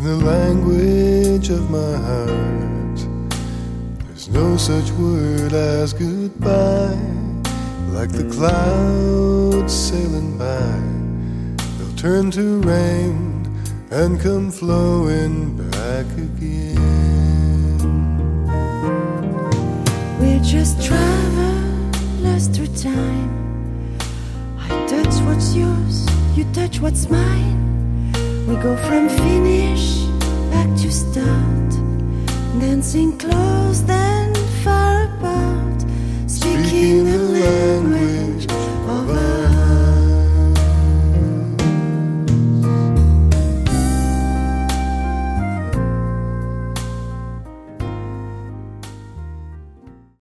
the language of my heart. There's no such word as goodbye. Like the clouds sailing by, they'll turn to rain and come flowing back again. We're just travelers through time. I touch what's yours, you touch what's mine. We go from finish back to start, dancing close then far apart, speaking the language